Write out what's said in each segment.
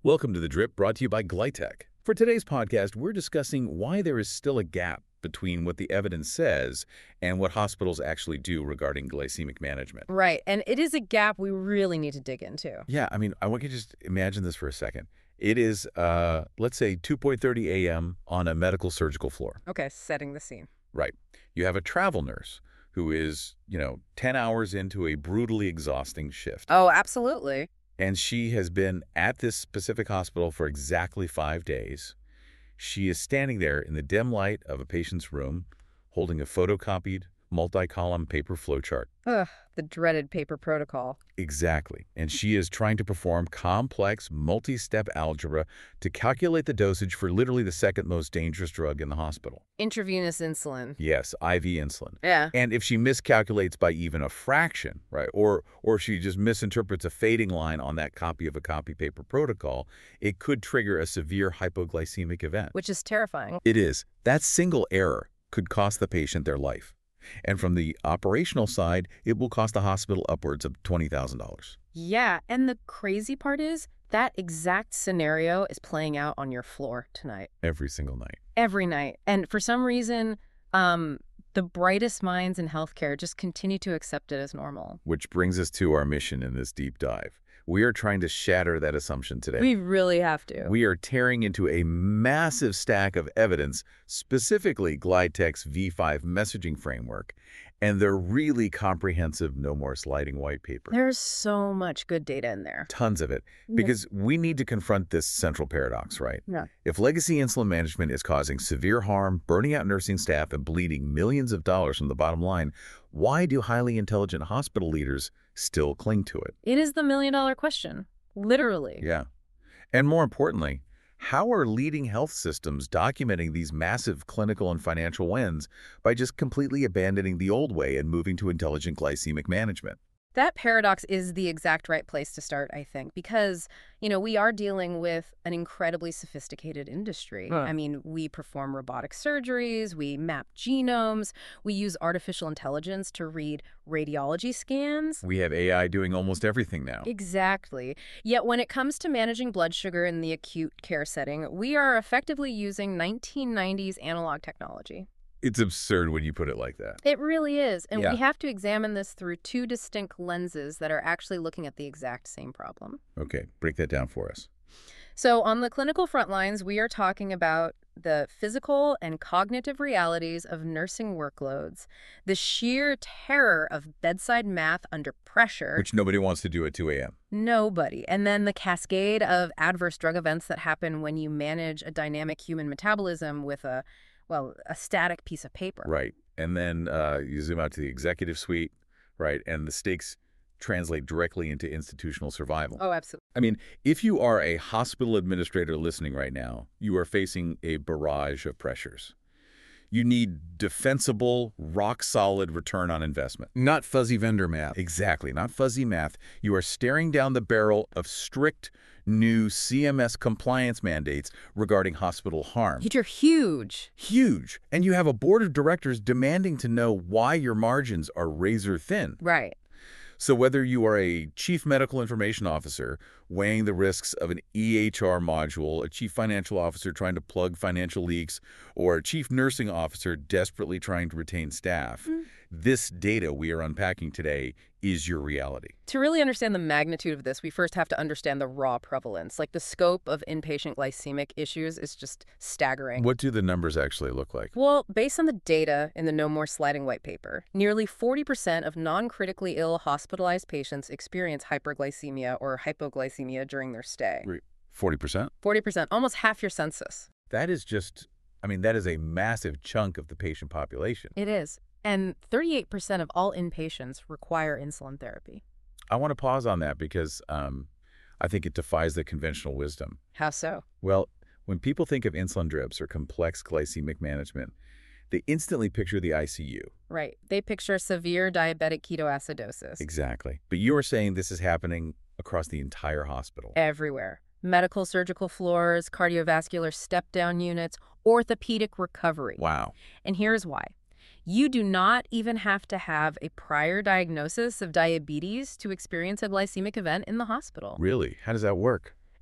Welcome to The Drip, brought to you by Glytech. For today's podcast, we're discussing why there is still a gap between what the evidence says and what hospitals actually do regarding glycemic management. Right, and it is a gap we really need to dig into. Yeah, I want you to just imagine this for a second. It is, let's say, 2:30 a.m. on a medical surgical floor. Okay, setting the scene. Right. You have a travel nurse who is, 10 hours into a brutally exhausting shift. Oh, absolutely. And she has been at this specific hospital for exactly 5 days. She is standing there in the dim light of a patient's room, holding a photocopied, multi-column paper flowchart. Ugh, the dreaded paper protocol. Exactly. And she is trying to perform complex, multi-step algebra to calculate the dosage for literally the second most dangerous drug in the hospital. Intravenous insulin. Yes, IV insulin. Yeah. And if she miscalculates by even a fraction, right, or she just misinterprets a fading line on that copy of a copy paper protocol, it could trigger a severe hypoglycemic event. Which is terrifying. It is. That single error could cost the patient their life. And from the operational side, it will cost the hospital upwards of $20,000. Yeah, and the crazy part is that exact scenario is playing out on your floor tonight. Every single night. Every night. And for some reason, the brightest minds in healthcare just continue to accept it as normal. Which brings us to our mission in this deep dive. We are trying to shatter that assumption today. We really have to. We are tearing into a massive stack of evidence, specifically Glytech's V5 messaging framework, and their really comprehensive No More Sliding white paper. There's so much good data in there. Tons of it. Because we need to confront this central paradox, right? Yeah. If legacy insulin management is causing severe harm, burning out nursing staff, and bleeding millions of dollars from the bottom line, why do highly intelligent hospital leaders still cling to it? It is the million-dollar question, literally. Yeah. And more importantly, how are leading health systems documenting these massive clinical and financial wins by just completely abandoning the old way and moving to intelligent glycemic management? That paradox is the exact right place to start, I think, because, we are dealing with an incredibly sophisticated industry. Huh. I mean, we perform robotic surgeries, we map genomes, we use artificial intelligence to read radiology scans. We have AI doing almost everything now. Exactly. Yet when it comes to managing blood sugar in the acute care setting, we are effectively using 1990s analog technology. It's absurd when you put it like that. It really is. And Yeah. we have to examine this through two distinct lenses that are actually looking at the exact same problem. Okay, break that down for us. So on the clinical front lines, we are talking about the physical and cognitive realities of nursing workloads, the sheer terror of bedside math under pressure. Which nobody wants to do at 2 a.m. Nobody. And then the cascade of adverse drug events that happen when you manage a dynamic human metabolism with a static piece of paper. Right. And then you zoom out to the executive suite, right? And the stakes translate directly into institutional survival. Oh, absolutely. I mean, if you are a hospital administrator listening right now, you are facing a barrage of pressures. You need defensible, rock-solid return on investment. Not fuzzy vendor math. Exactly, not fuzzy math. You are staring down the barrel of strict new CMS compliance mandates regarding hospital harm. Which are huge. Huge. And you have a board of directors demanding to know why your margins are razor thin. Right. So whether you are a chief medical information officer weighing the risks of an EHR module, a chief financial officer trying to plug financial leaks, or a chief nursing officer desperately trying to retain staff, this data we are unpacking today is your reality. To really understand the magnitude of this, we first have to understand the raw prevalence. Like the scope of inpatient glycemic issues is just staggering. What do the numbers actually look like? Well, based on the data in the No More Sliding white paper, nearly 40% of non-critically ill hospitalized patients experience hyperglycemia or hypoglycemia during their stay. 40%? 40%, almost half your census. That is that is a massive chunk of the patient population. It is. And 38% of all inpatients require insulin therapy. I want to pause on that because I think it defies the conventional wisdom. How so? Well, when people think of insulin drips or complex glycemic management, they instantly picture the ICU. Right. They picture severe diabetic ketoacidosis. Exactly. But you are saying this is happening across the entire hospital. Everywhere. Medical surgical floors, cardiovascular step-down units, orthopedic recovery. Wow. And here's why. You do not even have to have a prior diagnosis of diabetes to experience a glycemic event in the hospital. Really? How does that work?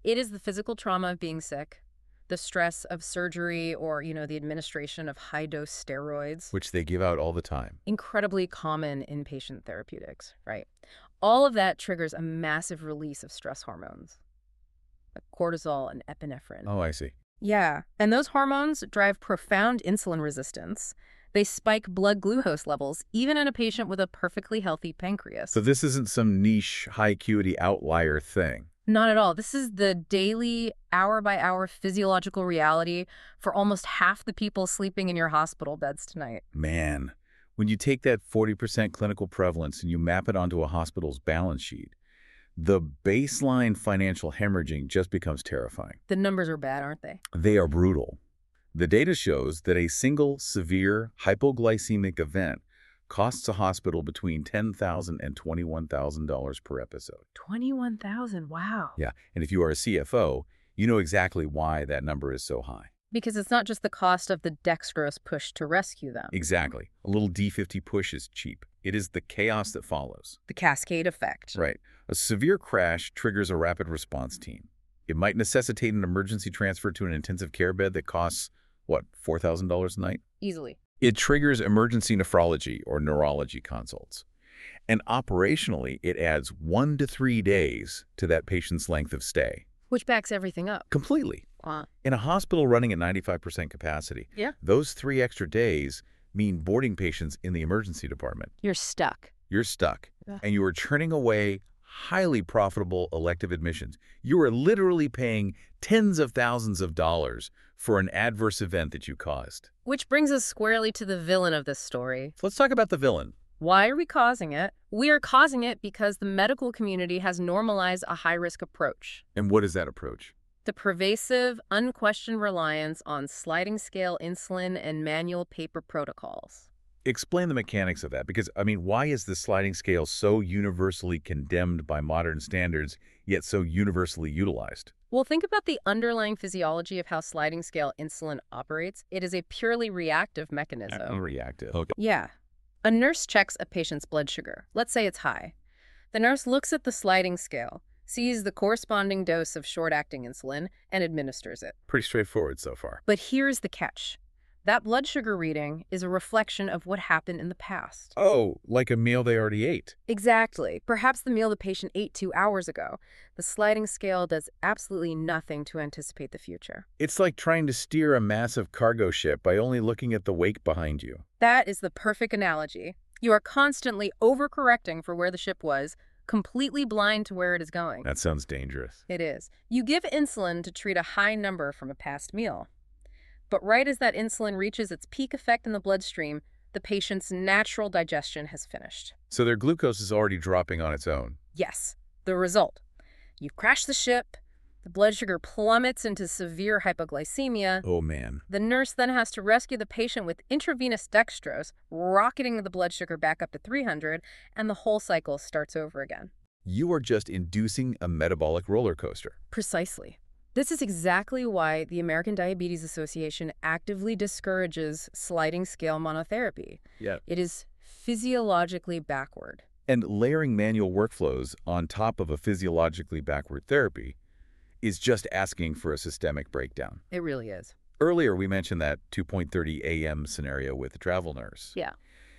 It is the physical trauma of being sick, the stress of surgery or, the administration of high-dose steroids. Which they give out all the time. Incredibly common in patient therapeutics, right? All of that triggers a massive release of stress hormones, like cortisol and epinephrine. Oh, I see. Yeah, and those hormones drive profound insulin resistance. They spike blood glucose levels, even in a patient with a perfectly healthy pancreas. So this isn't some niche, high-acuity outlier thing. Not at all. This is the daily, hour-by-hour physiological reality for almost half the people sleeping in your hospital beds tonight. Man, when you take that 40% clinical prevalence and you map it onto a hospital's balance sheet, the baseline financial hemorrhaging just becomes terrifying. The numbers are bad, aren't they? They are brutal. The data shows that a single severe hypoglycemic event costs a hospital between $10,000 and $21,000 per episode. $21,000, wow. Yeah, and if you are a CFO, you know exactly why that number is so high. Because it's not just the cost of the dextrose push to rescue them. Exactly. A little D50 push is cheap. It is the chaos that follows. The cascade effect. Right. A severe crash triggers a rapid response team. It might necessitate an emergency transfer to an intensive care bed that costs, what, $4,000 a night? Easily. It triggers emergency nephrology or neurology consults. And operationally, it adds 1 to 3 days to that patient's length of stay. Which backs everything up. Completely. In a hospital running at 95% capacity, Yeah. those 3 extra days mean boarding patients in the emergency department. You're stuck. You're stuck, Yeah. and you are turning away highly profitable elective admissions. You are literally paying tens of thousands of dollars for an adverse event that you caused. Which brings us squarely to the villain of this story. So let's talk about the villain. Why are we causing it? We are causing it because the medical community has normalized a high-risk approach. And what is that approach? The pervasive, unquestioned reliance on sliding-scale insulin and manual paper protocols. Explain the mechanics of that, because, why is the sliding scale so universally condemned by modern standards, yet so universally utilized? Well, think about the underlying physiology of how sliding-scale insulin operates. It is a purely reactive mechanism. Reactive. Okay. Yeah. A nurse checks a patient's blood sugar. Let's say it's high. The nurse looks at the sliding scale, sees the corresponding dose of short-acting insulin, and administers it. Pretty straightforward so far. But here's the catch. That blood sugar reading is a reflection of what happened in the past. Oh, like a meal they already ate. Exactly. Perhaps the meal the patient ate 2 hours ago. The sliding scale does absolutely nothing to anticipate the future. It's like trying to steer a massive cargo ship by only looking at the wake behind you. That is the perfect analogy. You are constantly overcorrecting for where the ship was, completely blind to where it is going. That sounds dangerous. It is. You give insulin to treat a high number from a past meal. But right as that insulin reaches its peak effect in the bloodstream, the patient's natural digestion has finished. So their glucose is already dropping on its own. Yes, the result. You've crashed the ship, the blood sugar plummets into severe hypoglycemia. Oh, man. The nurse then has to rescue the patient with intravenous dextrose, rocketing the blood sugar back up to 300, and the whole cycle starts over again. You are just inducing a metabolic roller coaster. Precisely. This is exactly why the American Diabetes Association actively discourages sliding scale monotherapy. Yeah. It is physiologically backward. And layering manual workflows on top of a physiologically backward therapy is just asking for a systemic breakdown. It really is. Earlier, we mentioned that 2:30 a.m. scenario with the travel nurse. Yeah.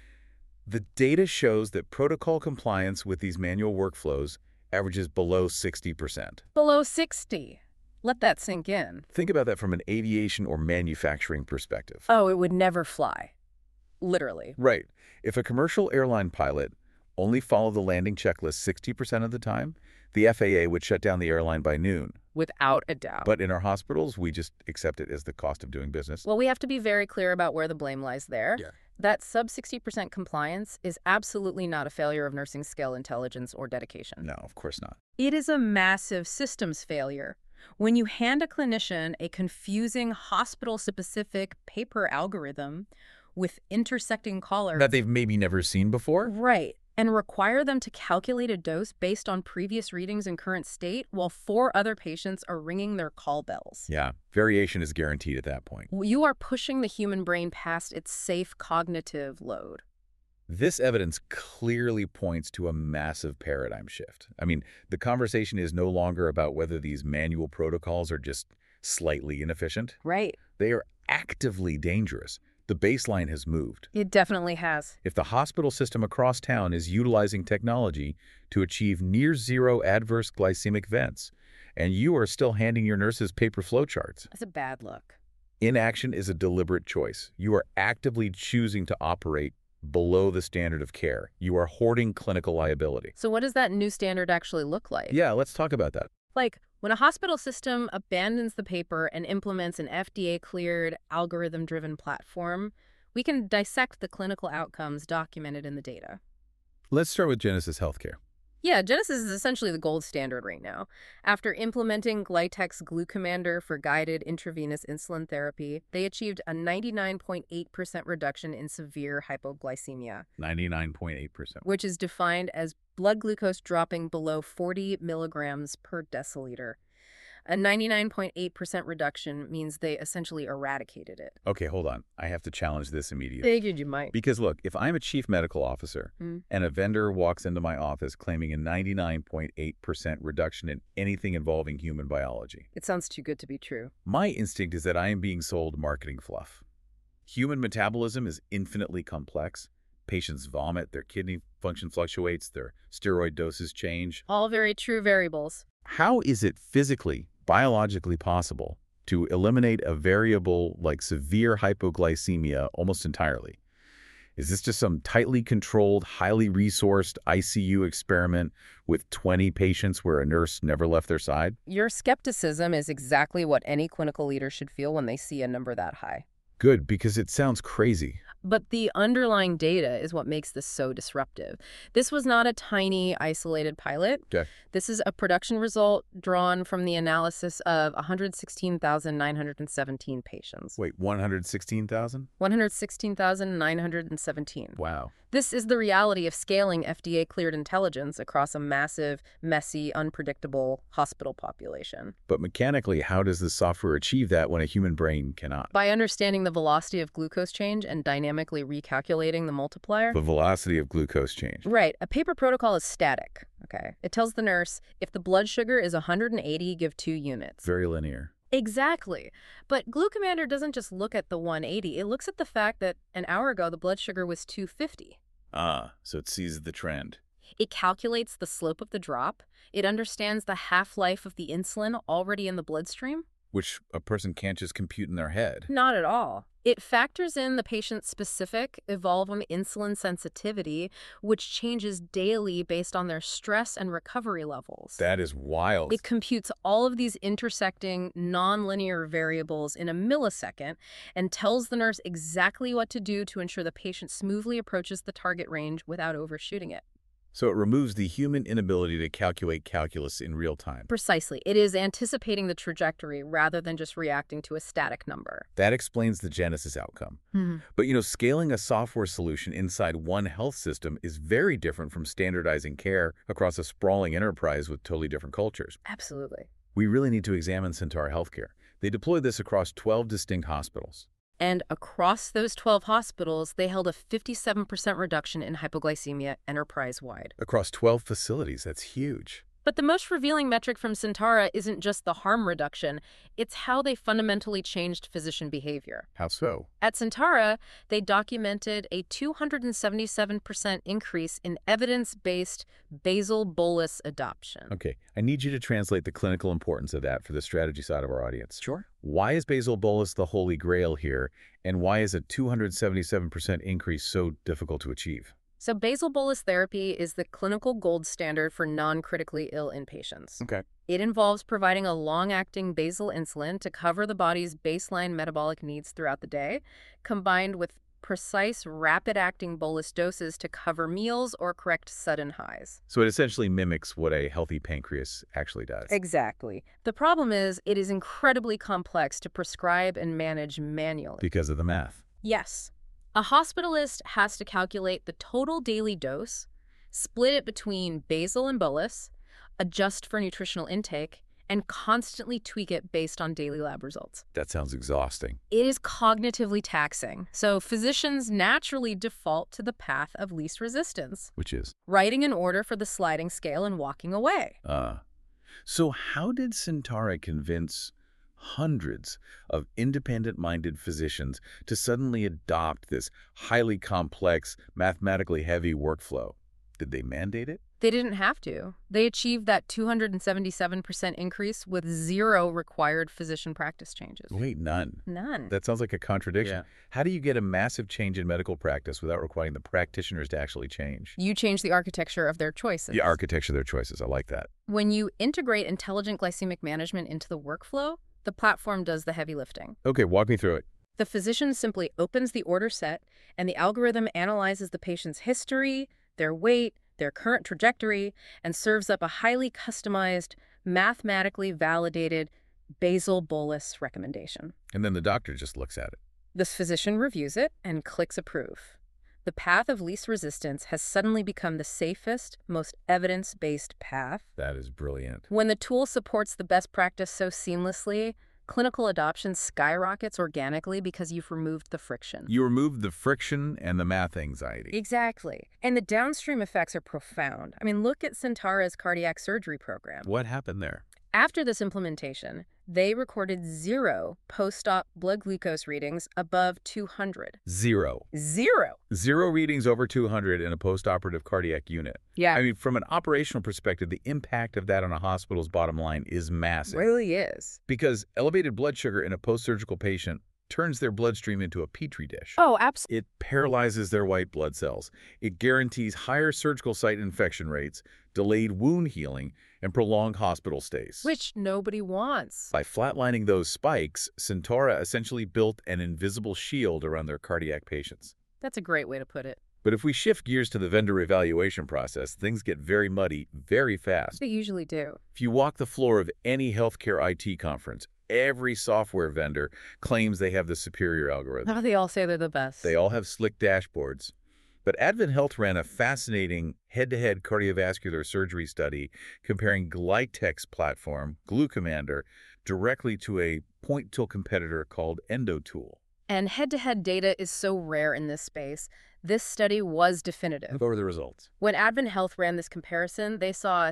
The data shows that protocol compliance with these manual workflows averages below 60%. Below 60. Let that sink in. Think about that from an aviation or manufacturing perspective. Oh, it would never fly. Literally. Right. If a commercial airline pilot only followed the landing checklist 60% of the time, the FAA would shut down the airline by noon. Without a doubt. But in our hospitals, we just accept it as the cost of doing business. Well, we have to be very clear about where the blame lies there. Yeah. That sub 60% compliance is absolutely not a failure of nursing skill, intelligence, or dedication. No, of course not. It is a massive systems failure. When you hand a clinician a confusing hospital-specific paper algorithm with intersecting collars... That they've maybe never seen before? Right. And require them to calculate a dose based on previous readings and current state while 4 other patients are ringing their call bells. Yeah, variation is guaranteed at that point. You are pushing the human brain past its safe cognitive load. This evidence clearly points to a massive paradigm shift. I mean, the conversation is no longer about whether these manual protocols are just slightly inefficient. Right. They are actively dangerous. The baseline has moved. It definitely has. If the hospital system across town is utilizing technology to achieve near-zero adverse glycemic events, and you are still handing your nurses paper flowcharts, That's a bad look. inaction is a deliberate choice. You are actively choosing to operate below the standard of care. You are hoarding clinical liability. So what does that new standard actually look like? Yeah, let's talk about that. Like, when a hospital system abandons the paper and implements an FDA-cleared, algorithm-driven platform, we can dissect the clinical outcomes documented in the data. Let's start with Genesis Healthcare. Yeah, Genesis is essentially the gold standard right now. After implementing Glytex Glucomander for guided intravenous insulin therapy, they achieved a 99.8% reduction in severe hypoglycemia, 99.8%. which is defined as blood glucose dropping below 40 milligrams per deciliter. A 99.8% reduction means they essentially eradicated it. Okay, hold on. I have to challenge this immediately. Figured you might. Because look, if I'm a chief medical officer and a vendor walks into my office claiming a 99.8% reduction in anything involving human biology, It sounds too good to be true. my instinct is that I am being sold marketing fluff. Human metabolism is infinitely complex. Patients vomit, their kidney function fluctuates, their steroid doses change. All very true variables. How is it physically, biologically possible to eliminate a variable like severe hypoglycemia almost entirely? Is this just some tightly controlled, highly resourced ICU experiment with 20 patients where a nurse never left their side? Your skepticism is exactly what any clinical leader should feel when they see a number that high. Good, because it sounds crazy. But the underlying data is what makes this so disruptive. This was not a tiny, isolated pilot. Okay. This is a production result drawn from the analysis of 116,917 patients. Wait, 116,000? 116,917. Wow. This is the reality of scaling FDA-cleared intelligence across a massive, messy, unpredictable hospital population. But mechanically, how does the software achieve that when a human brain cannot? By understanding the velocity of glucose change and dynamically recalculating the multiplier. The velocity of glucose change. Right. A paper protocol is static. Okay. It tells the nurse, if the blood sugar is 180, give 2 units. Very linear. Exactly. But Glucomander doesn't just look at the 180. It looks at the fact that an hour ago the blood sugar was 250. So it sees the trend. It calculates the slope of the drop. It understands the half-life of the insulin already in the bloodstream. Which a person can't just compute in their head. Not at all. It factors in the patient's specific evolving insulin sensitivity, which changes daily based on their stress and recovery levels. That is wild. It computes all of these intersecting nonlinear variables in a millisecond and tells the nurse exactly what to do to ensure the patient smoothly approaches the target range without overshooting it. So it removes the human inability to calculate calculus in real time. Precisely. It is anticipating the trajectory rather than just reacting to a static number. That explains the Genesis outcome. But, scaling a software solution inside one health system is very different from standardizing care across a sprawling enterprise with totally different cultures. Absolutely. We really need to examine Centaur Healthcare. They deployed this across 12 distinct hospitals. And across those 12 hospitals, they held a 57% reduction in hypoglycemia enterprise-wide. Across 12 facilities, that's huge. But the most revealing metric from Centara isn't just the harm reduction, it's how they fundamentally changed physician behavior. How so? At Centara, they documented a 277% increase in evidence-based basal bolus adoption. Okay, I need you to translate the clinical importance of that for the strategy side of our audience. Sure. Why is basal bolus the holy grail here, and why is a 277% increase so difficult to achieve? So basal bolus therapy is the clinical gold standard for non-critically ill inpatients. Okay. It involves providing a long-acting basal insulin to cover the body's baseline metabolic needs throughout the day, combined with precise, rapid-acting bolus doses to cover meals or correct sudden highs. So it essentially mimics what a healthy pancreas actually does. Exactly. The problem is it is incredibly complex to prescribe and manage manually. Because of the math. Yes. A hospitalist has to calculate the total daily dose, split it between basal and bolus, adjust for nutritional intake, and constantly tweak it based on daily lab results. That sounds exhausting. It is cognitively taxing, so physicians naturally default to the path of least resistance, Which is? writing an order for the sliding scale and walking away. So how did Syntara convince hundreds of independent-minded physicians to suddenly adopt this highly complex, mathematically heavy workflow? Did they mandate it? They didn't have to. They achieved that 277% increase with zero required physician practice changes. Wait, none. None. That sounds like a contradiction. Yeah. How do you get a massive change in medical practice without requiring the practitioners to actually change? You change the architecture of their choices. The architecture of their choices. I like that. When you integrate intelligent glycemic management into the workflow, the platform does the heavy lifting. Okay, walk me through it. The physician simply opens the order set, and the algorithm analyzes the patient's history, their weight, their current trajectory, and serves up a highly customized, mathematically validated basal bolus recommendation. And then the doctor just looks at it. This physician reviews it and clicks approve. The path of least resistance has suddenly become the safest, most evidence-based path. That is brilliant. When the tool supports the best practice so seamlessly, clinical adoption skyrockets organically because you've removed the friction. You removed the friction and the math anxiety. Exactly. And the downstream effects are profound. I mean, look at Syntara's cardiac surgery program. What happened there? After this implementation, they recorded zero post-op blood glucose readings above 200. Zero. Zero. Zero readings over 200 in a post-operative cardiac unit. Yeah, I mean, from an operational perspective, the impact of that on a hospital's bottom line is massive. really is. Because elevated blood sugar in a post-surgical patient turns their bloodstream into a petri dish. Oh, absolutely. It paralyzes their white blood cells. It guarantees higher surgical site infection rates, delayed wound healing, and prolonged hospital stays. Which nobody wants. By flatlining those spikes, Syntara essentially built an invisible shield around their cardiac patients. That's a great way to put it. But if we shift gears to the vendor evaluation process, things get very muddy very fast. They usually do. If you walk the floor of any healthcare IT conference, every software vendor claims they have the superior algorithm. Oh, they all say they're the best. They all have slick dashboards. But Advent Health ran a fascinating head-to-head cardiovascular surgery study comparing Glytech's platform, Glucomandr, directly to a point-tool competitor called EndoTool. And head-to-head data is so rare in this space. This study was definitive. What were the results? When Advent Health ran this comparison, they saw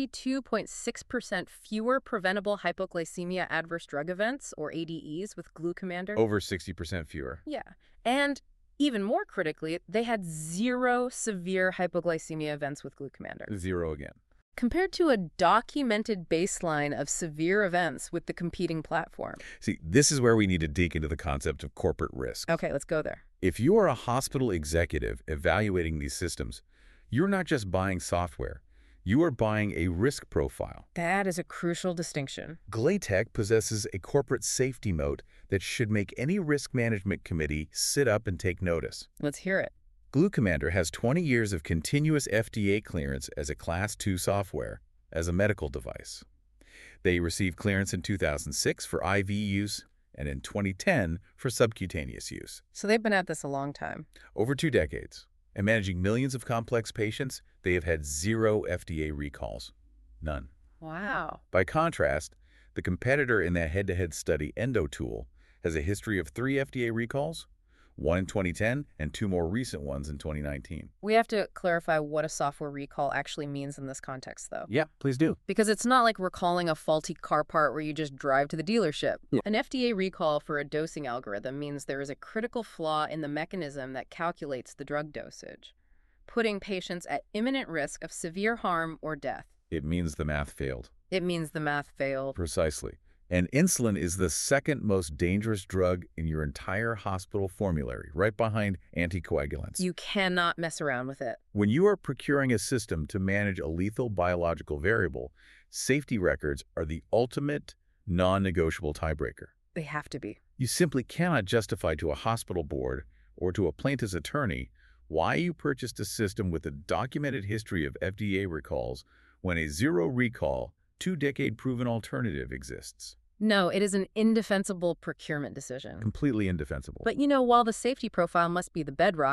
62.6% fewer preventable hypoglycemia adverse drug events, or ADEs, with Glucomandr. Over 60% fewer. Yeah. And even more critically, they had zero severe hypoglycemia events with Glucomandr, Zero again. compared to a documented baseline of severe events with the competing platform. See, this is where we need to dig into the concept of corporate risk. Okay, let's go there. If you are a hospital executive evaluating these systems, you're not just buying software. You are buying a risk profile. That is a crucial distinction. Glytech possesses a corporate safety moat that should make any risk management committee sit up and take notice. Let's hear it. Glucomandr has 20 years of continuous FDA clearance as a Class II software, as a medical device. They received clearance in 2006 for IV use and in 2010 for subcutaneous use. So they've been at this a long time. Over 2 decades, and managing millions of complex patients, they have had 0 FDA recalls. None. Wow. By contrast, the competitor in that head-to-head study, EndoTool, has a history of 3 FDA recalls, 1 in 2010 and 2 more recent ones in 2019. We have to clarify what a software recall actually means in this context, though. Yeah, please do. Because it's not like recalling a faulty car part where you just drive to the dealership. Yeah. An FDA recall for a dosing algorithm means there is a critical flaw in the mechanism that calculates the drug dosage, putting patients at imminent risk of severe harm or death. It means the math failed. It means the math failed. Precisely. And insulin is the second most dangerous drug in your entire hospital formulary, right behind anticoagulants. You cannot mess around with it. When you are procuring a system to manage a lethal biological variable, safety records are the ultimate non-negotiable tiebreaker. They have to be. You simply cannot justify to a hospital board or to a plaintiff's attorney why you purchased a system with a documented history of FDA recalls when a 0 recall, 2-decade proven alternative exists. No, it is an indefensible procurement decision. Completely indefensible. But while the safety profile must be the bedrock,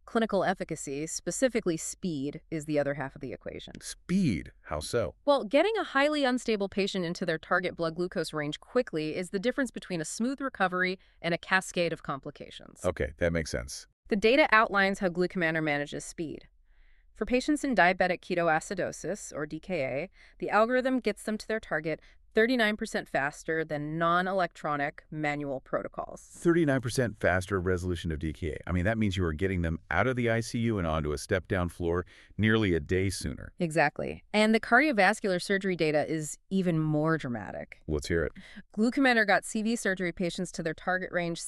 Clinical efficacy, specifically speed, is the other half of the equation. Speed. How so? Well, getting a highly unstable patient into their target blood glucose range quickly is the difference between a smooth recovery and a cascade of complications. Okay, that makes sense. The data outlines how Glucomanner manages speed. For patients in diabetic ketoacidosis, or DKA, the algorithm gets them to their target 39% faster than non-electronic manual protocols. 39% faster resolution of DKA. I mean, that means you are getting them out of the ICU and onto a step-down floor nearly a day sooner. Exactly. And the cardiovascular surgery data is even more dramatic. Let's hear it. Glucomanner got CV surgery patients to their target range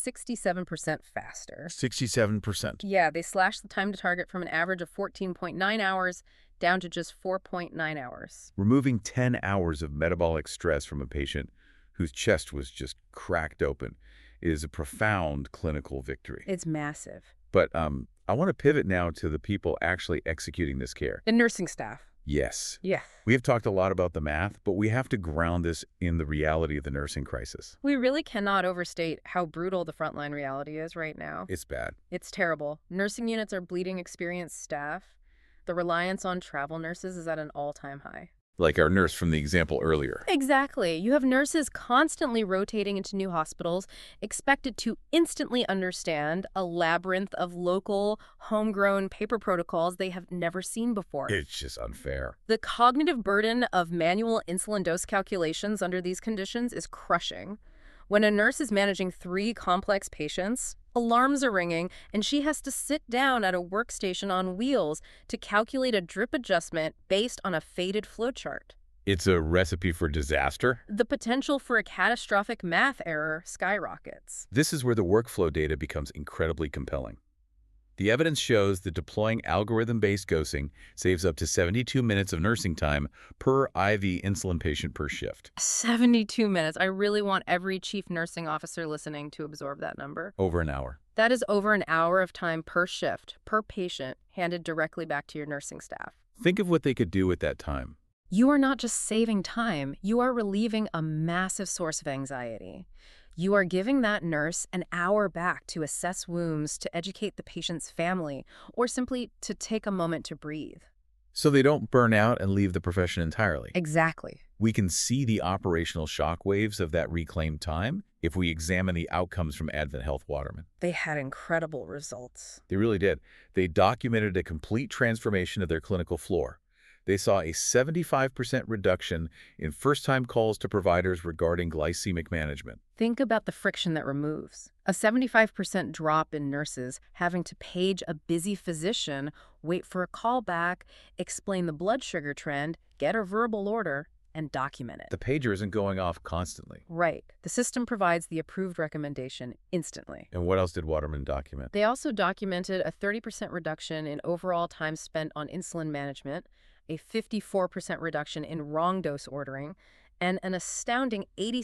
67% faster. 67%. Yeah, they slashed the time to target from an average of 14.9 hours down to just 4.9 hours. Removing 10 hours of metabolic stress from a patient whose chest was just cracked open is a profound clinical victory. It's massive. But I want to pivot now to the people actually executing this care. The nursing staff. Yes. Yeah. We have talked a lot about the math, but we have to ground this in the reality of the nursing crisis. We really cannot overstate how brutal the frontline reality is right now. It's bad. It's terrible. Nursing units are bleeding experienced staff. The reliance on travel nurses is at an all-time high. Like our nurse from the example earlier. Exactly. You have nurses constantly rotating into new hospitals, expected to instantly understand a labyrinth of local, homegrown paper protocols they have never seen before. It's just unfair. The cognitive burden of manual insulin dose calculations under these conditions is crushing. When a nurse is managing 3 complex patients, alarms are ringing, and she has to sit down at a workstation on wheels to calculate a drip adjustment based on a faded flowchart. It's a recipe for disaster. The potential for a catastrophic math error skyrockets. This is where the workflow data becomes incredibly compelling. The evidence shows that deploying algorithm-based dosing saves up to 72 minutes of nursing time per IV insulin patient per shift. 72 minutes. I really want every chief nursing officer listening to absorb that number. Over an hour. That is over an hour of time per shift, per patient, handed directly back to your nursing staff. Think of what they could do with that time. You are not just saving time, you are relieving a massive source of anxiety. You are giving that nurse an hour back to assess wounds, to educate the patient's family, or simply to take a moment to breathe. So they don't burn out and leave the profession entirely. Exactly. We can see the operational shockwaves of that reclaimed time if we examine the outcomes from Advent Health Waterman. They had incredible results. They really did. They documented a complete transformation of their clinical floor. They saw a 75% reduction in first-time calls to providers regarding glycemic management. Think about the friction that removes. A 75% drop in nurses having to page a busy physician, wait for a callback, explain the blood sugar trend, get a verbal order, and document it. The pager isn't going off constantly. Right. The system provides the approved recommendation instantly. And what else did Waterman document? They also documented a 30% reduction in overall time spent on insulin management, a 54% reduction in wrong dose ordering, and an astounding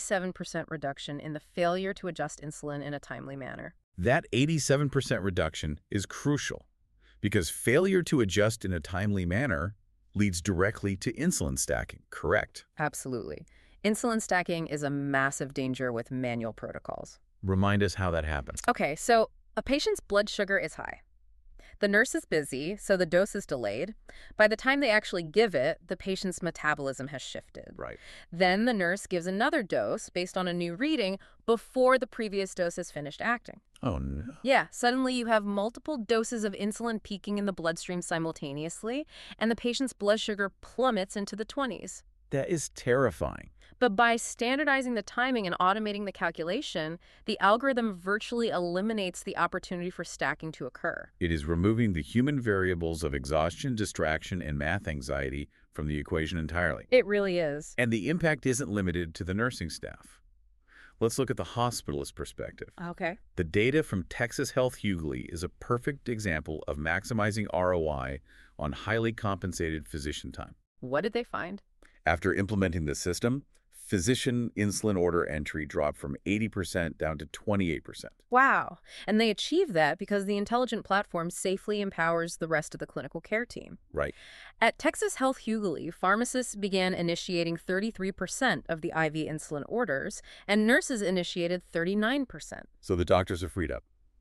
87% reduction in the failure to adjust insulin in a timely manner. That 87% reduction is crucial because failure to adjust in a timely manner leads directly to insulin stacking, correct? Absolutely. Insulin stacking is a massive danger with manual protocols. Remind us how that happens. Okay, so a patient's blood sugar is high. The nurse is busy, so the dose is delayed. By the time they actually give it, the patient's metabolism has shifted. Right. Then the nurse gives another dose based on a new reading before the previous dose has finished acting. Oh, no. Yeah, suddenly you have multiple doses of insulin peaking in the bloodstream simultaneously, and the patient's blood sugar plummets into the 20s. That is terrifying. But by standardizing the timing and automating the calculation, the algorithm virtually eliminates the opportunity for stacking to occur. It is removing the human variables of exhaustion, distraction, and math anxiety from the equation entirely. It really is. And the impact isn't limited to the nursing staff. Let's look at the hospitalist perspective. Okay. The data from Texas Health Hughley is a perfect example of maximizing ROI on highly compensated physician time. What did they find? After implementing the system, physician insulin order entry dropped from 80% down to 28%. Wow. And they achieve that because the intelligent platform safely empowers the rest of the clinical care team. Right. At Texas Health Hughley, pharmacists began initiating 33% of the IV insulin orders, and nurses initiated 39%. So the doctors are freed up.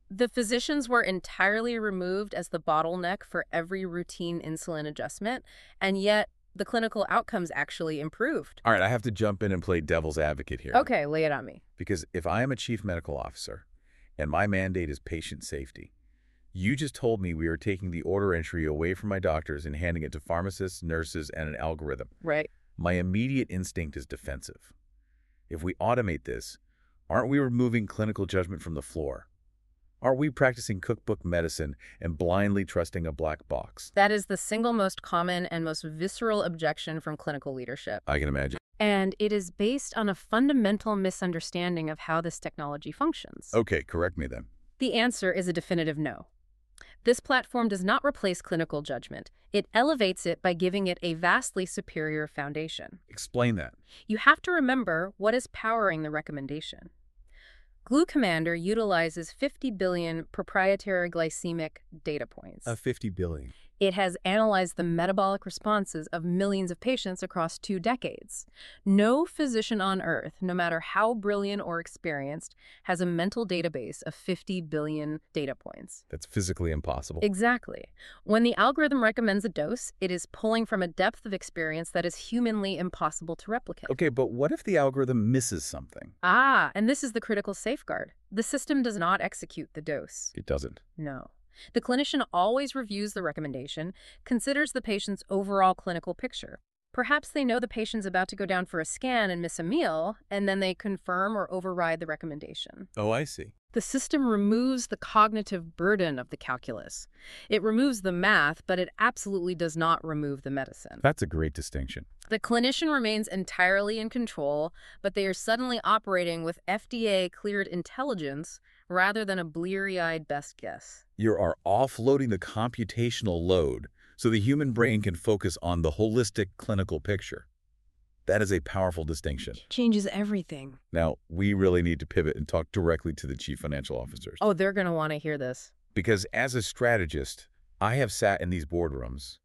The physicians were entirely removed as the bottleneck for every routine insulin adjustment, and yet the clinical outcomes actually improved. All right, I have to jump in and play devil's advocate here. Okay, lay it on me. Because if I am a chief medical officer and my mandate is patient safety, you just told me we are taking the order entry away from my doctors and handing it to pharmacists, nurses, and an algorithm. Right. My immediate instinct is defensive. If we automate this, aren't we removing clinical judgment from the floor? Aren't we practicing cookbook medicine and blindly trusting a black box? That is the single most common and most visceral objection from clinical leadership. I can imagine. And it is based on a fundamental misunderstanding of how this technology functions. Okay, correct me then. The answer is a definitive no. This platform does not replace clinical judgment. It elevates it by giving it a vastly superior foundation. Explain that. You have to remember what is powering the recommendation. GluCommander utilizes 50 billion proprietary glycemic data points. 50 billion. It has analyzed the metabolic responses of millions of patients across 2 decades. No physician on earth, no matter how brilliant or experienced, has a mental database of 50 billion data points. That's physically impossible. Exactly. When the algorithm recommends a dose, it is pulling from a depth of experience that is humanly impossible to replicate. Okay, but what if the algorithm misses something? And this is the critical safeguard. The system does not execute the dose. It doesn't. No. The clinician always reviews the recommendation, considers the patient's overall clinical picture. Perhaps they know the patient's about to go down for a scan and miss a meal, and then they confirm or override the recommendation. Oh, I see. The system removes the cognitive burden of the calculus. It removes the math, but it absolutely does not remove the medicine. That's a great distinction. The clinician remains entirely in control, but they are suddenly operating with FDA-cleared intelligence rather than a bleary-eyed best guess. You are offloading the computational load so the human brain can focus on the holistic clinical picture. That is a powerful distinction. Changes everything. Now, we really need to pivot and talk directly to the chief financial officers. Oh, they're going to want to hear this. Because as a strategist, I have sat in these boardrooms.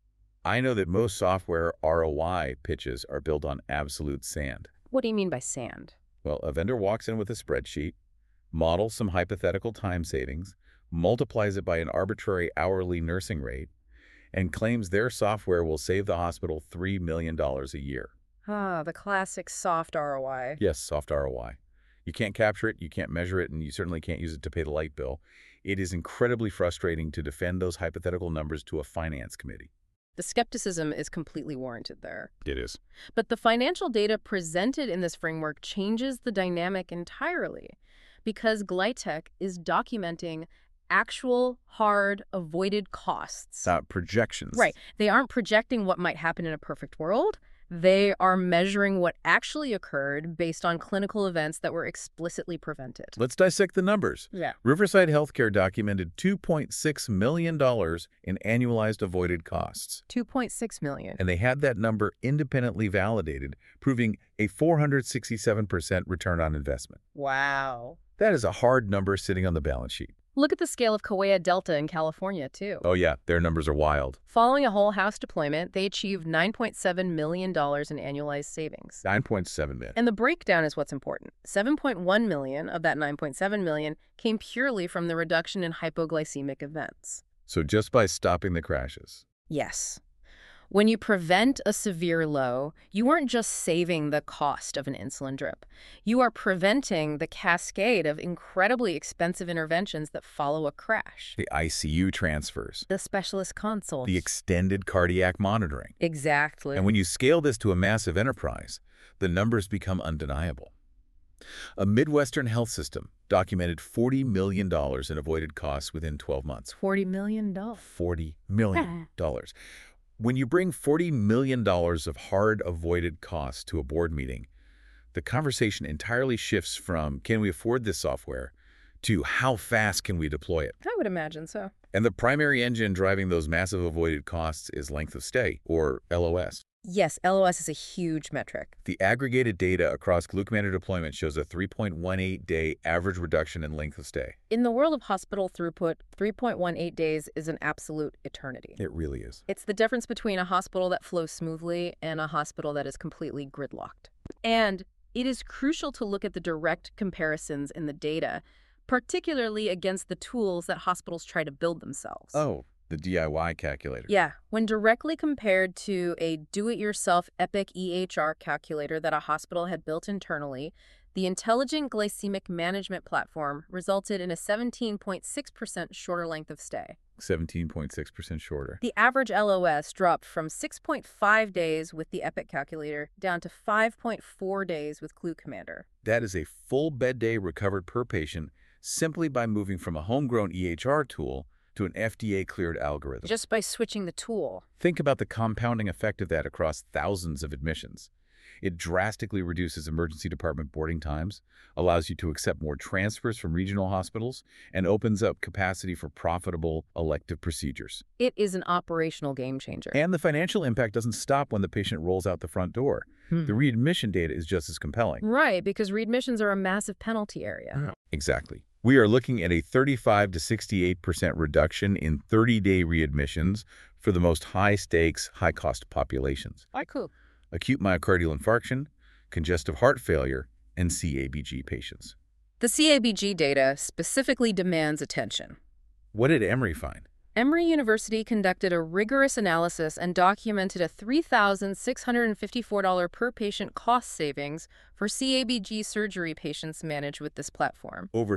I know that most software ROI pitches are built on absolute sand. What do you mean by sand? Well, a vendor walks in with a spreadsheet, models some hypothetical time savings, multiplies it by an arbitrary hourly nursing rate, and claims their software will save the hospital $3 million a year. The classic soft ROI. Yes, soft ROI. You can't capture it, you can't measure it, and you certainly can't use it to pay the light bill. It is incredibly frustrating to defend those hypothetical numbers to a finance committee. The skepticism is completely warranted there. It is. But the financial data presented in this framework changes the dynamic entirely, because Glytech is documenting actual, hard, avoided costs. Projections. Right. They aren't projecting what might happen in a perfect world. They are measuring what actually occurred based on clinical events that were explicitly prevented. Let's dissect the numbers. Yeah. Riverside Healthcare documented $2.6 million in annualized avoided costs. 2.6 million. And they had that number independently validated, proving a 467% return on investment. Wow. That is a hard number sitting on the balance sheet. Look at the scale of Kaweah Delta in California, too. Oh yeah, their numbers are wild. Following a whole house deployment, they achieved $9.7 million in annualized savings. 9.7 million. And the breakdown is what's important. 7.1 million of that 9.7 million came purely from the reduction in hypoglycemic events. So just by stopping the crashes. Yes. When you prevent a severe low, you aren't just saving the cost of an insulin drip. You are preventing the cascade of incredibly expensive interventions that follow a crash. The ICU transfers. The specialist consults. The extended cardiac monitoring. Exactly. And when you scale this to a massive enterprise, the numbers become undeniable. A Midwestern health system documented $40 million in avoided costs within 12 months. $40 million. $40 million. When you bring $40 million of hard avoided costs to a board meeting, the conversation entirely shifts from, can we afford this software, to how fast can we deploy it? I would imagine so. And the primary engine driving those massive avoided costs is length of stay, or LOS. Yes, LOS is a huge metric. The aggregated data across GluCommander deployment shows a 3.18-day average reduction in length of stay. In the world of hospital throughput, 3.18 days is an absolute eternity. It really is. It's the difference between a hospital that flows smoothly and a hospital that is completely gridlocked. And it is crucial to look at the direct comparisons in the data, particularly against the tools that hospitals try to build themselves. Oh, the DIY calculator. Yeah, when directly compared to a do-it-yourself Epic EHR calculator that a hospital had built internally, the Intelligent Glycemic Management Platform resulted in a 17.6% shorter length of stay. 17.6% shorter. The average LOS dropped from 6.5 days with the Epic calculator down to 5.4 days with Clue Commander. That is a full bed day recovered per patient simply by moving from a homegrown EHR tool to an FDA-cleared algorithm. Just by switching the tool. Think about the compounding effect of that across thousands of admissions. It drastically reduces emergency department boarding times, allows you to accept more transfers from regional hospitals, and opens up capacity for profitable elective procedures. It is an operational game changer. And the financial impact doesn't stop when the patient rolls out the front door. The readmission data is just as compelling. Right, because readmissions are a massive penalty area. Exactly. We are looking at a 35 to 68% reduction in 30-day readmissions for the most high-stakes, high-cost populations. Cool. Acute myocardial infarction, congestive heart failure, and CABG patients. The CABG data specifically demands attention. What did Emory find? Emory University conducted a rigorous analysis and documented a $3,654 per patient cost savings for CABG surgery patients managed with this platform. Over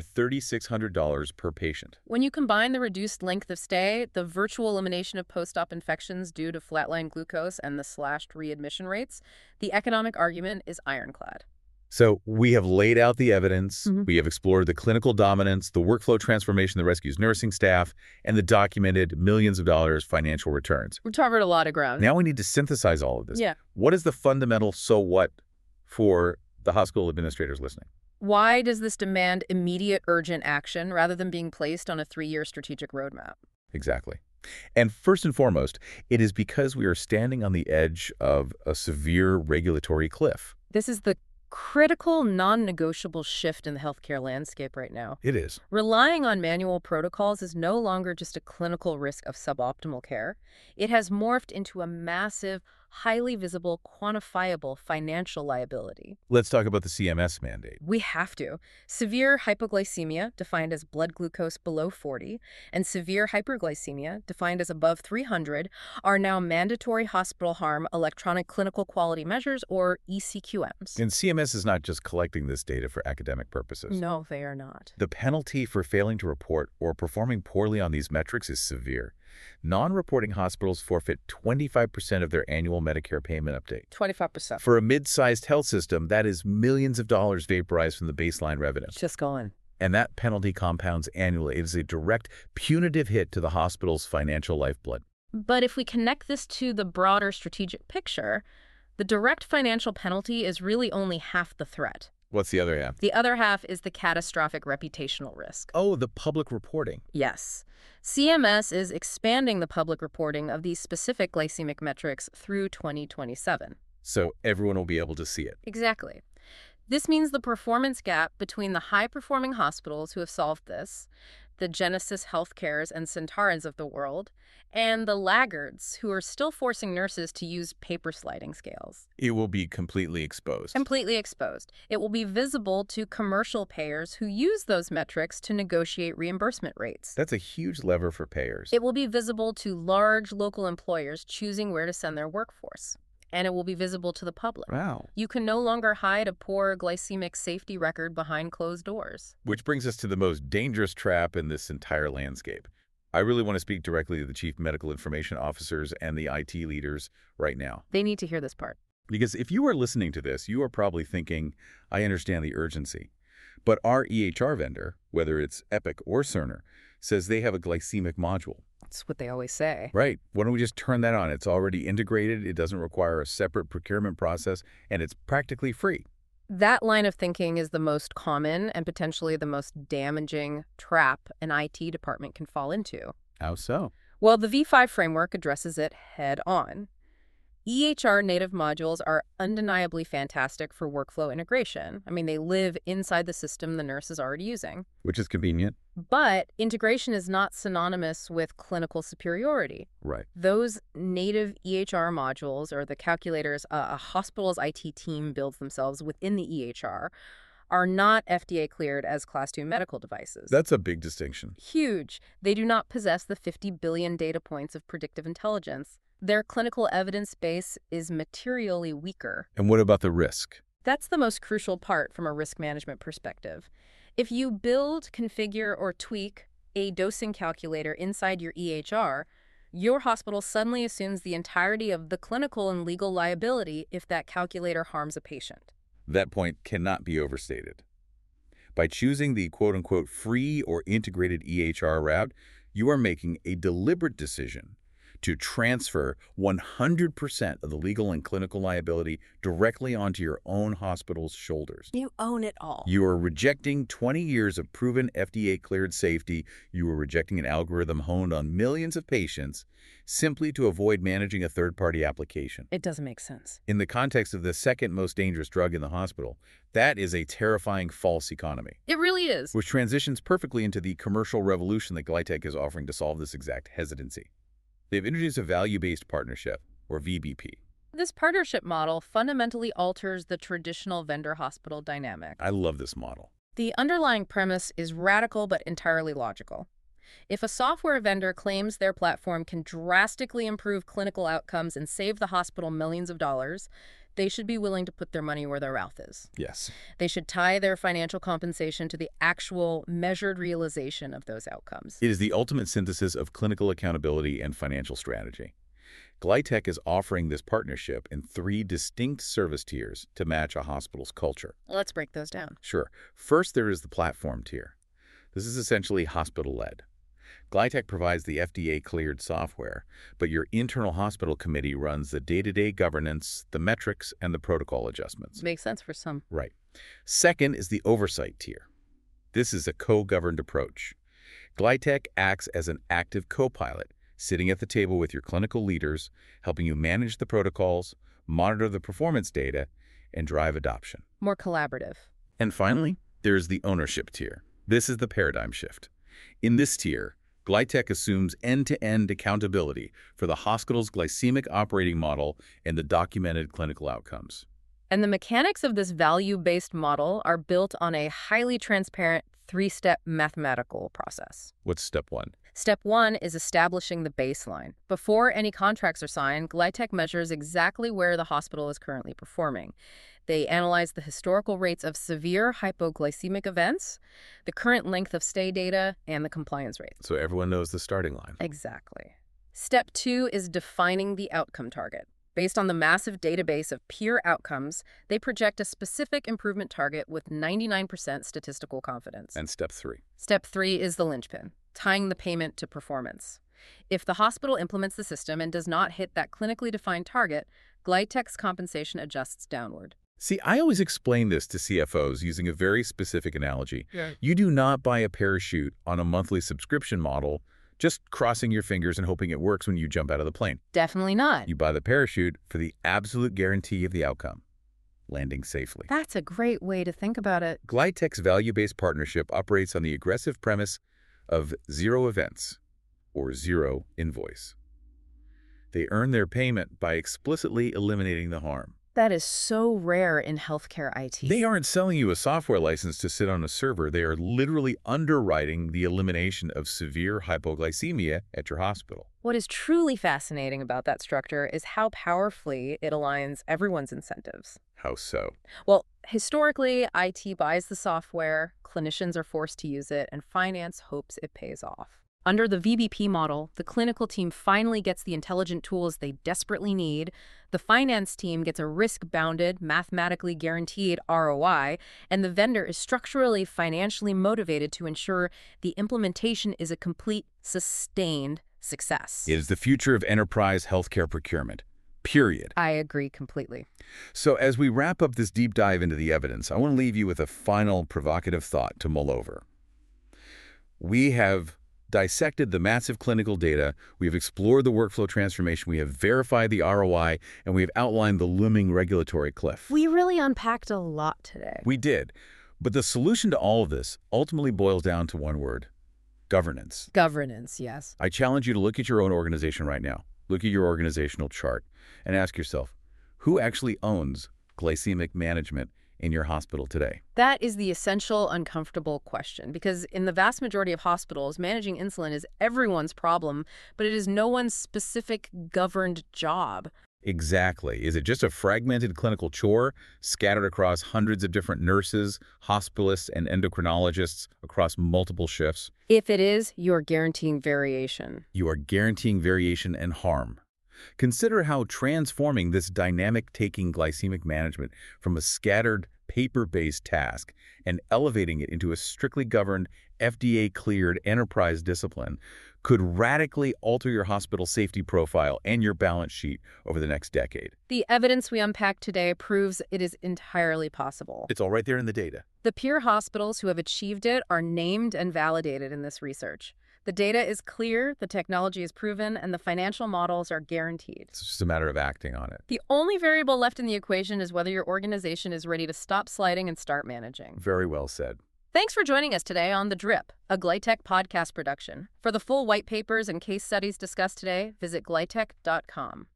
$3,600 per patient. When you combine the reduced length of stay, the virtual elimination of post-op infections due to flatline glucose, and the slashed readmission rates, the economic argument is ironclad. So we have laid out the evidence, we have explored the clinical dominance, the workflow transformation that rescues nursing staff, and the documented millions of dollars financial returns. We've covered a lot of ground. Now we need to synthesize all of this. Yeah. What is the fundamental so what for the hospital administrators listening? Why does this demand immediate, urgent action rather than being placed on a 3-year strategic roadmap? Exactly. And first and foremost, it is because we are standing on the edge of a severe regulatory cliff. This is the critical, non-negotiable shift in the healthcare landscape right now. It is. Relying on manual protocols is no longer just a clinical risk of suboptimal care. It has morphed into a massive, highly visible, quantifiable financial liability. Let's talk about the CMS mandate. We have to. Severe hypoglycemia, defined as blood glucose below 40, and severe hyperglycemia, defined as above 300, are now mandatory hospital harm electronic clinical quality measures, or ECQMs. And CMS is not just collecting this data for academic purposes. No, they are not. The penalty for failing to report or performing poorly on these metrics is severe. Non-reporting hospitals forfeit 25% of their annual Medicare payment update. 25%. For a mid-sized health system, that is millions of dollars vaporized from the baseline revenue. Just gone. And that penalty compounds annually. It is a direct punitive hit to the hospital's financial lifeblood. But if we connect this to the broader strategic picture, the direct financial penalty is really only half the threat. What's the other half? The other half is the catastrophic reputational risk. Oh, the public reporting. Yes. CMS is expanding the public reporting of these specific glycemic metrics through 2027. So everyone will be able to see it. Exactly. This means the performance gap between the high-performing hospitals who have solved this, the Genesis Healthcares and Centarans of the world, and the laggards who are still forcing nurses to use paper sliding scales. It will be completely exposed. Completely exposed. It will be visible to commercial payers who use those metrics to negotiate reimbursement rates. That's a huge lever for payers. It will be visible to large local employers choosing where to send their workforce. And it will be visible to the public. Wow. You can no longer hide a poor glycemic safety record behind closed doors. Which brings us to the most dangerous trap in this entire landscape. I really want to speak directly to the chief medical information officers and the IT leaders right now. They need to hear this part. Because if you are listening to this, you are probably thinking, I understand the urgency. But our EHR vendor, whether it's Epic or Cerner, says they have a glycemic module. That's what they always say. Right. Why don't we just turn that on? It's already integrated, it doesn't require a separate procurement process, and it's practically free. That line of thinking is the most common and potentially the most damaging trap an IT department can fall into. How so? Well, the V5 framework addresses it head on. EHR native modules are undeniably fantastic for workflow integration. I mean, they live inside the system the nurse is already using. Which is convenient. But integration is not synonymous with clinical superiority. Right. Those native EHR modules, or the calculators a hospital's IT team builds themselves within the EHR, are not FDA cleared as Class 2 medical devices. That's a big distinction. Huge. They do not possess the 50 billion data points of predictive intelligence. Their clinical evidence base is materially weaker. And what about the risk? That's the most crucial part from a risk management perspective. If you build, configure, or tweak a dosing calculator inside your EHR, your hospital suddenly assumes the entirety of the clinical and legal liability if that calculator harms a patient. That point cannot be overstated. By choosing the quote-unquote free or integrated EHR route, you are making a deliberate decision to transfer 100% of the legal and clinical liability directly onto your own hospital's shoulders. You own it all. You are rejecting 20 years of proven FDA-cleared safety. You are rejecting an algorithm honed on millions of patients simply to avoid managing a third-party application. It doesn't make sense. In the context of the second most dangerous drug in the hospital, that is a terrifying false economy, It really is. which transitions perfectly into the commercial revolution that Glytech is offering to solve this exact hesitancy. They've introduced a value-based partnership, or VBP. This partnership model fundamentally alters the traditional vendor-hospital dynamic. I love this model. The underlying premise is radical but entirely logical. If a software vendor claims their platform can drastically improve clinical outcomes and save the hospital millions of dollars, they should be willing to put their money where their mouth is. Yes. They should tie their financial compensation to the actual measured realization of those outcomes. It is the ultimate synthesis of clinical accountability and financial strategy. Glytech is offering this partnership in 3 distinct service tiers to match a hospital's culture. Let's break those down. Sure. First, there is the platform tier. This is essentially hospital-led. Glytech provides the FDA-cleared software, but your internal hospital committee runs the day-to-day governance, the metrics, and the protocol adjustments. Makes sense for some. Right. Second is the oversight tier. This is a co-governed approach. Glytech acts as an active co-pilot, sitting at the table with your clinical leaders, helping you manage the protocols, monitor the performance data, and drive adoption. More collaborative. And finally, there's the ownership tier. This is the paradigm shift. In this tier, Glytech assumes end-to-end accountability for the hospital's glycemic operating model and the documented clinical outcomes. And the mechanics of this value-based model are built on a highly transparent 3-step mathematical process. What's step 1? Step 1 is establishing the baseline. Before any contracts are signed, Glytech measures exactly where the hospital is currently performing. They analyze the historical rates of severe hypoglycemic events, the current length of stay data, and the compliance rate. So everyone knows the starting line. Exactly. Step 2 is defining the outcome target. Based on the massive database of peer outcomes, they project a specific improvement target with 99% statistical confidence. And step 3? Step 3 is the linchpin, tying the payment to performance. If the hospital implements the system and does not hit that clinically defined target, Glytech's compensation adjusts downward. See, I always explain this to CFOs using a very specific analogy. Yeah. You do not buy a parachute on a monthly subscription model, just crossing your fingers and hoping it works when you jump out of the plane. Definitely not. You buy the parachute for the absolute guarantee of the outcome, landing safely. That's a great way to think about it. Glytech's value-based partnership operates on the aggressive premise of 0 events, or 0 invoice. They earn their payment by explicitly eliminating the harm. That is so rare in healthcare IT. They aren't selling you a software license to sit on a server. They are literally underwriting the elimination of severe hypoglycemia at your hospital. What is truly fascinating about that structure is how powerfully it aligns everyone's incentives. How so? Well, historically, IT buys the software, clinicians are forced to use it, and finance hopes it pays off. Under the VBP model, the clinical team finally gets the intelligent tools they desperately need, the finance team gets a risk-bounded, mathematically guaranteed ROI, and the vendor is structurally financially motivated to ensure the implementation is a complete, sustained success. It is the future of enterprise healthcare procurement. Period. I agree completely. So as we wrap up this deep dive into the evidence, I want to leave you with a final provocative thought to mull over. We have dissected the massive clinical data, we have explored the workflow transformation, we have verified the ROI, and we have outlined the looming regulatory cliff. We really unpacked a lot today. We did. But the solution to all of this ultimately boils down to one word: governance. Governance, yes. I challenge you to look at your own organization right now. Look at your organizational chart and ask yourself, who actually owns glycemic management in your hospital today? That is the essential, uncomfortable question, because in the vast majority of hospitals, managing insulin is everyone's problem, but it is no one's specific governed job. Exactly. Is it just a fragmented clinical chore scattered across hundreds of different nurses, hospitalists, and endocrinologists across multiple shifts? If it is, you're guaranteeing variation. You are guaranteeing variation and harm. Consider how transforming this dynamic taking glycemic management from a scattered, paper-based task and elevating it into a strictly governed, FDA-cleared enterprise discipline could radically alter your hospital safety profile and your balance sheet over the next decade. The evidence we unpacked today proves it is entirely possible. It's all right there in the data. The peer hospitals who have achieved it are named and validated in this research. The data is clear, the technology is proven, and the financial models are guaranteed. It's just a matter of acting on it. The only variable left in the equation is whether your organization is ready to stop sliding and start managing. Very well said. Thanks for joining us today on The Drip, a Glytech podcast production. For the full white papers and case studies discussed today, visit glytech.com.